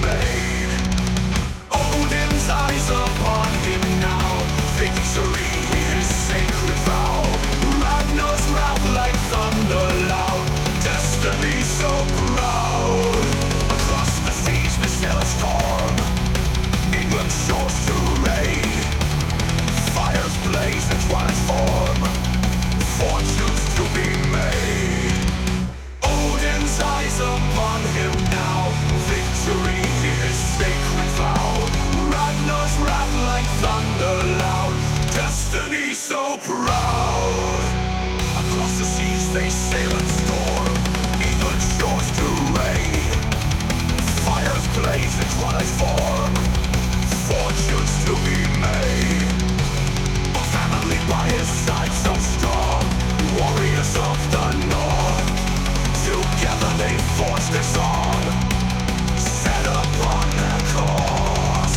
made. Odin's eyes upon him now. Victory is sacred vow. Ragnar's wrath like thunder loud. Destiny so proud. Across the seas we sail a storm. England's shores to raid. Fires blaze and transform. Fortunes to be made. Odin's eyes upon him now. Victory is sacred vow. Ragnar's wrath like thunder loud. Destiny so proud. Across the seas they sail and storm. England's shores to raid. Fires blaze and twilight form. Fortunes to be made. A family by his side so strong. Warriors of the north. Together they forged their song. Set upon their course.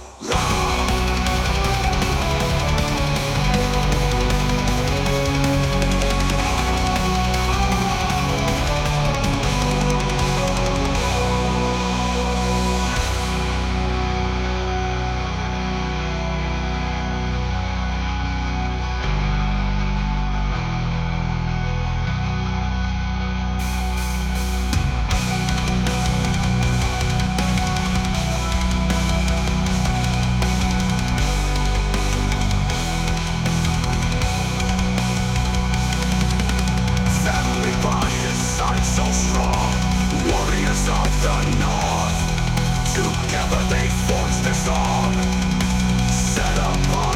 So strong, warriors of the north. Together they forged their song. Set upon